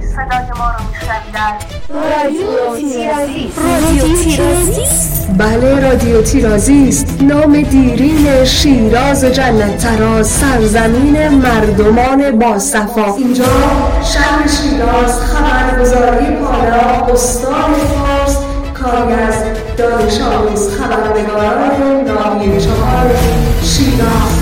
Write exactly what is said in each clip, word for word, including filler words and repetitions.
صدای ما رو میشنوید در رادیو تیرازیست. رادیو تیرازیست؟ بله، رادیو تیرازیست، نام دیرین شیراز و جنت تراز، سرزمین مردمان باصفا. اینجا شهر شیراز، خبرگزاری پالا، استان فارس، کاری از دانش آموز خبرنگاران ناحیه چهار شیراز.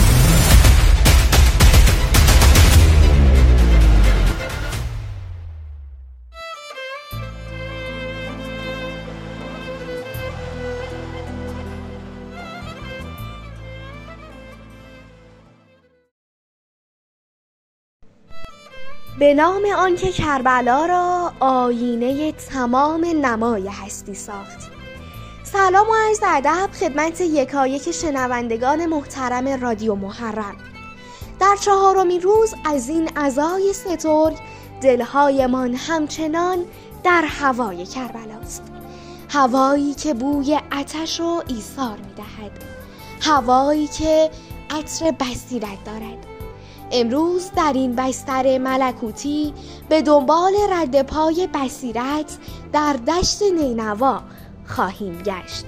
به نام آنکه کربلا را آینه تمام نمای هستی ساخت. سلام و عرض ادب خدمت یکایک شنوندگان محترم رادیو محرم. در چهارمین روز از این عزای سترگ دلهایمان همچنان در هوای کربلاست. هوایی که بوی آتش و ایثار می‌دهد. هوایی که عطر بصیرت دارد. امروز در این بستر ملکوتی به دنبال رد پای بصیرت در دشت نینوا خواهیم گشت.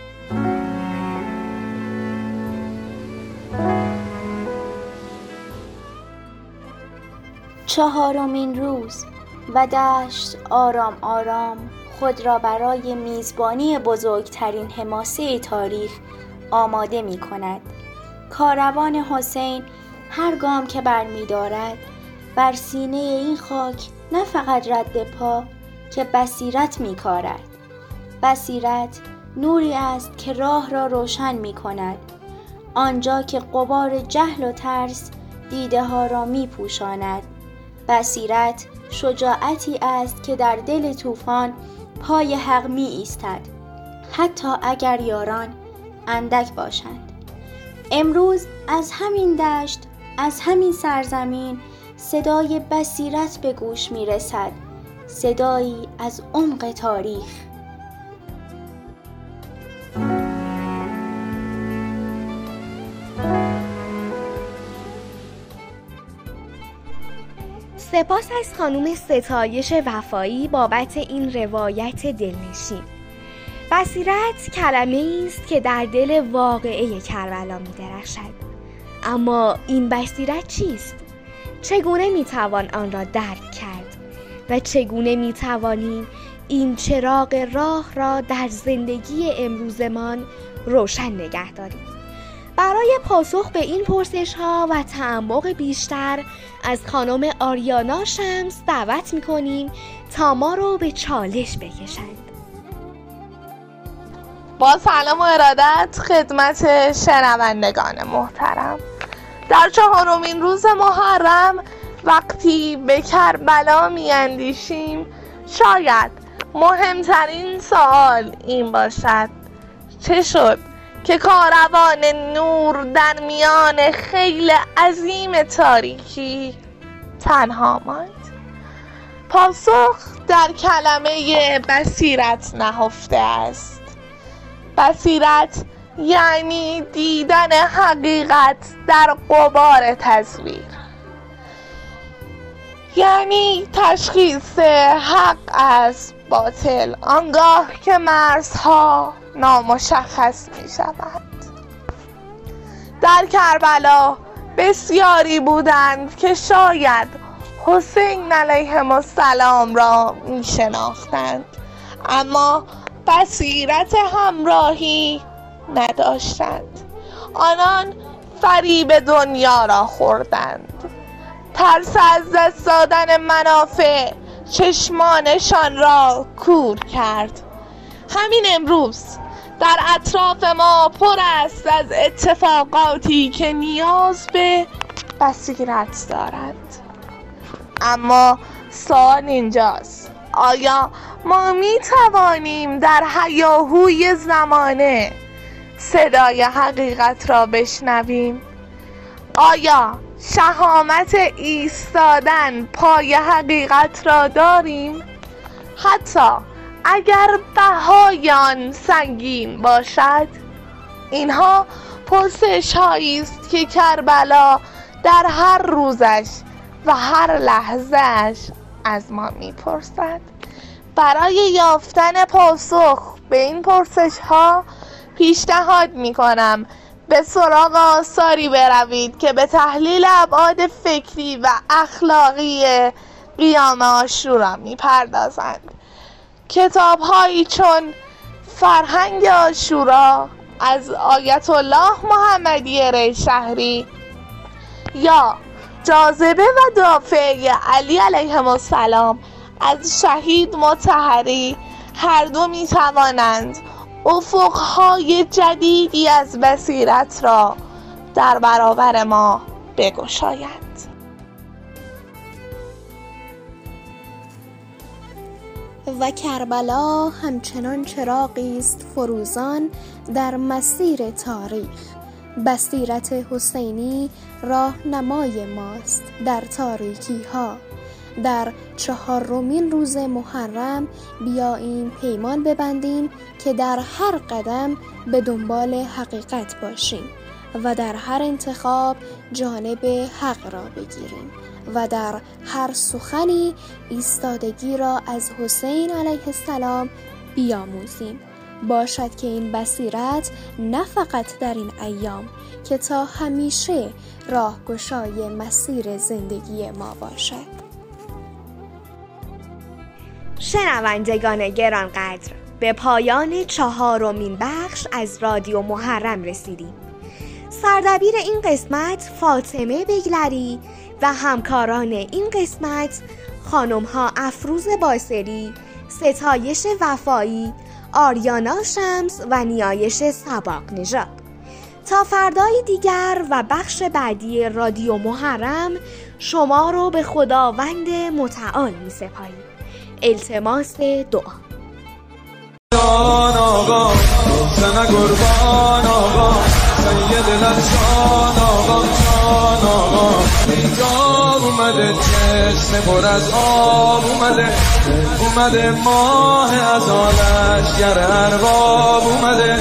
چهارمین روز و دشت آرام آرام خود را برای میزبانی بزرگترین حماسه تاریخ آماده می کند. کاروان حسین هر گام که برمی دارد بر سینه این خاک نه فقط رد پا که بصیرت می کارد. بصیرت نوری است که راه را روشن می کند. آنجا که غبار جهل و ترس دیده ها را می پوشاند. بصیرت شجاعتی است که در دل طوفان پای حق می ایستد، حتی اگر یاران اندک باشند. امروز از همین دشت، از همین سرزمین صدای بصیرت به گوش می رسد، صدایی از عمق تاریخ. سپاس از خانم ستایش وفایی بابت این روایت دلنشین. بصیرت کلمه‌ای است که در دل واقعه کربلا می درخشد. اما این بصیرت چیست؟ چگونه میتوان آن را درک کرد؟ و چگونه میتوانیم این چراغ راه را در زندگی امروزمان روشن نگه داریم؟ برای پاسخ به این پرسش ها و تعمق بیشتر از خانم آریانا شمس دعوت میکنیم تا ما رو به چالش بکشند. با سلام و ارادت خدمت شنوندگان محترم، در چهارمین روز محرم وقتی به کربلا می اندیشیم شاید مهمترین سوال این باشد: چه شد که کاروان نور در میان خیل عظیم تاریکی تنها ماند؟ پاسخ در کلمه بصیرت نهفته است. بصیرت یعنی دیدن حقیقت در غبار تصویر، یعنی تشخیص حق از باطل آنگاه که مرزها نامشخص می شود. در کربلا بسیاری بودند که شاید حسین علیه السلام را می شناختند، اما بصیرت همراهی نداشتند. آنان فریب دنیا را خوردند. ترس از دست دادن منافع چشمانشان را کور کرد. همین امروز در اطراف ما پر است از اتفاقاتی که نیاز به بصیرت دارند. اما سوال اینجاست: آیا ما می توانیم در هیاهوی زمانه صدای حقیقت را بشنویم؟ آیا شهامت ایستادن پای حقیقت را داریم؟ حتی اگر بهای آن سنگین باشد؟ اینها پرسش هایی است که کربلا در هر روزش و هر لحظهش از ما میپرسد. برای یافتن پاسخ به این پرسش ها پیشنهاد میکنم به سراغ آثاری بروید که به تحلیل ابعاد فکری و اخلاقی قیام عاشورا میپردازند. کتاب هایی چون فرهنگ عاشورا از آیت الله محمدی ریشهری یا جاذبه و دافع علی علیهم السلام از شهید مطهری هر دو می توانند افقهای جدیدی از بصیرت را در برابر ما بگشایند. و کربلا همچنان چراغی است فروزان در مسیر تاریخ. بصیرت حسینی راهنمای ماست در تاریکی ها. در چهارمین روز محرم بیاییم پیمان ببندیم که در هر قدم به دنبال حقیقت باشیم و در هر انتخاب جانب حق را بگیریم و در هر سخنی ایستادگی را از حسین علیه السلام بیاموزیم. باشد که این بصیرت نه فقط در این ایام که تا همیشه راهگشای مسیر زندگی ما باشد. شنوندگان گرانقدر، به پایان چهارمین بخش از رادیو محرم رسیدیم. سردبیر این قسمت فاطمه بگلری و همکاران این قسمت خانم ها افروز باسری، ستایش وفایی، آریانا شمس و نیایش سباق نژاد. تا فردای دیگر و بخش بعدی رادیو محرم شما رو به خداوند متعال می سپاریم. التماس دعا. جان آقا زن قربان آقا سید لطفان آقا جان آقا اینجا اومده چشم پر از آب اومده اومده ماه از آلش گر ارباب اومده